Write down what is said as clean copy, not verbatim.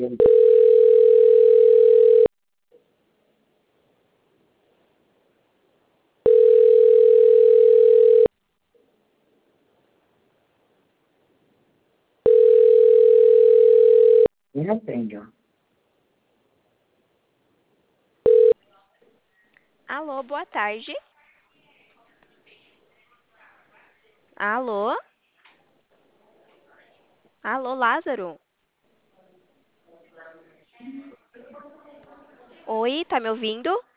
Eu não tenho. Alô, boa tarde. Alô? Alô, Lázaro? Oi, tá me ouvindo?